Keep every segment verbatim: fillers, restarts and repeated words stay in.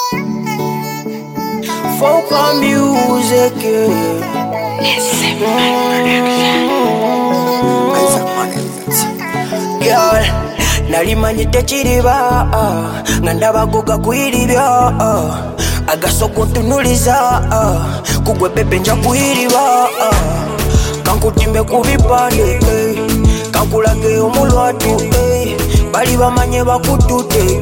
Folk music, yeah. Listen, Girl, nalimanyite kiriba nga ndabagoga kuyiribya agasogo ntunuliza kugwe bebe nja kuyiriba kankutimbe ku bipande kankulage omulwatu bali bamanye bakutute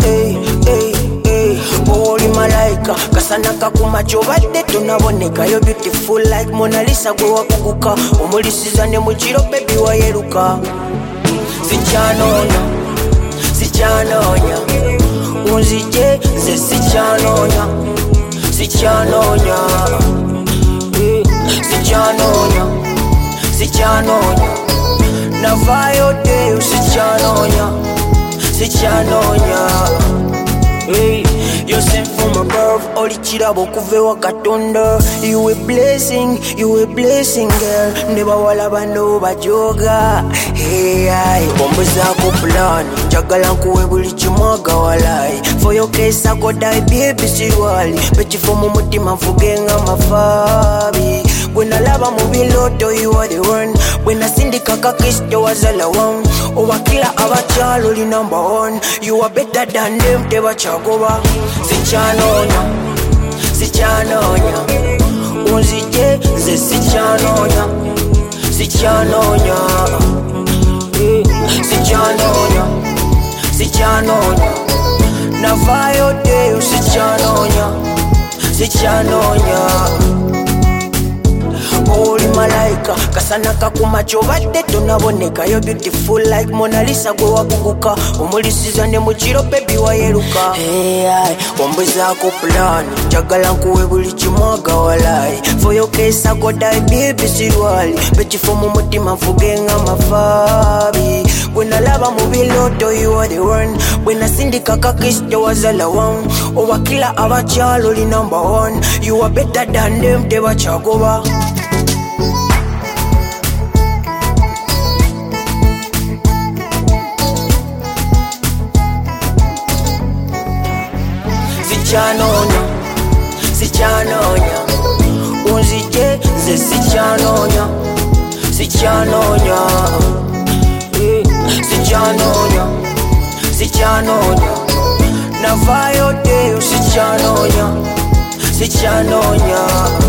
oli malaika kasana kakumacho badde tunaboneka yo beautiful like Mona Lisa gwe wakuguka omulisizane mu kiro baby wayeruka sichanonya sichanonya unzije ze sichanonya sichanonya eh, sichanonya sichanonya navayo de sichanonya sichanonya hey, you sent from above, all the chirabo kuve wa katonda. You a blessing, you a blessing, girl. Never wala bando bajoga. Hey, ay, bombo zako plan. Jagala nkuwe buli chimwaga walai. For your case I go die, baby sirwali. Pechi for mo mutima mfugenga mafabi. When I love a movie loto, you are the one. When I sing the kaka kiss, you was all alone. Oh, I kill a avachal, only number one. You are better than them, they were chagoba. Sichanonya, sichanonya. Unzije, ze sichanonya, sichanonya. Eh, sichanonya, sichanonya. Navayo de, sichanonya, sichanonya. Oli malaika kasana kakumacho badde tunaboneka yo beautiful like Mona Lisa gwe wakuguka omulisizane mu kiro baby wayeruka hey ay ombezako plan jagala nkuwe buli kimwaga walai for your case I go die baby sirwali pechi for mu mutima mfugenga mafabi when I love mu biloto you are the one when I sindika kakis you was all alone owakila abachalo li number one you are better than them they bachagoba. Sichanonya, sichanonya. Unzije ze sichanonya, sichanonya. Eh, sichanonya, sichanonya. Navayo de sichanonya, sichanonya.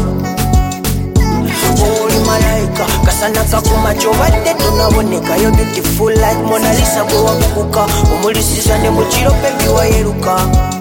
Oli malaika kasana kakumacho badde tunaboneka yo beautiful like Mona Lisa gwe wakuguka omulisizane mu kiro baby wayeruka